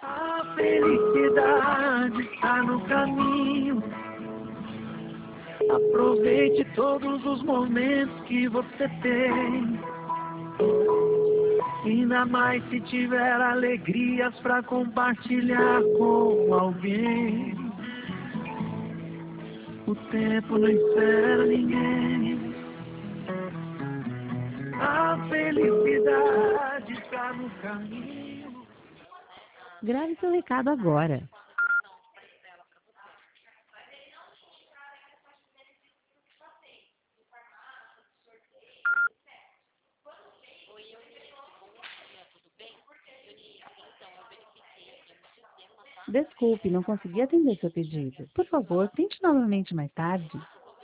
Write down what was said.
A felicidade está no caminho. Aproveite todos os momentos que você tem. Ainda mais se tiver alegrias para compartilhar com alguém. O tempo não espera ninguém. A felicidade está no caminho. Grave seu recado agora. Desculpe, não consegui atender seu pedido. Por favor, tente novamente mais tarde.